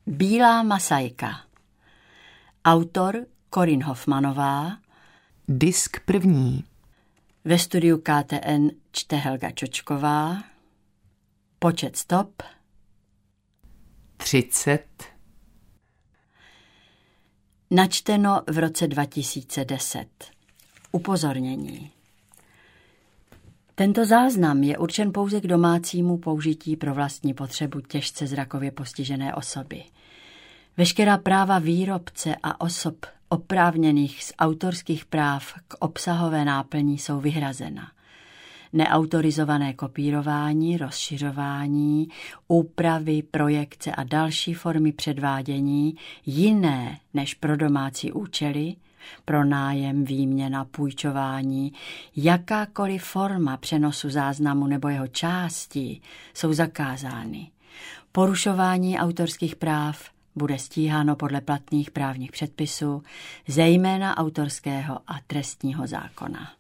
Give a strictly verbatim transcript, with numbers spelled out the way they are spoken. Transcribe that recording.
Bílá masajka. Autor Corinne Hoffmanová. Disk první. Ve studiu K T N čte Helga Čočková. Počet stop třicet. Načteno v roce dva tisíce deset. Upozornění. Tento záznam je určen pouze k domácímu použití pro vlastní potřebu těžce zrakově postižené osoby. Veškerá práva výrobce a osob oprávněných z autorských práv k obsahové náplní jsou vyhrazena. Neautorizované kopírování, rozšiřování, úpravy, projekce a další formy předvádění jiné než pro domácí účely, pro nájem, výměna, půjčování, jakákoliv forma přenosu záznamu nebo jeho částí jsou zakázány. Porušování autorských práv bude stíháno podle platných právních předpisů, zejména autorského a trestního zákona.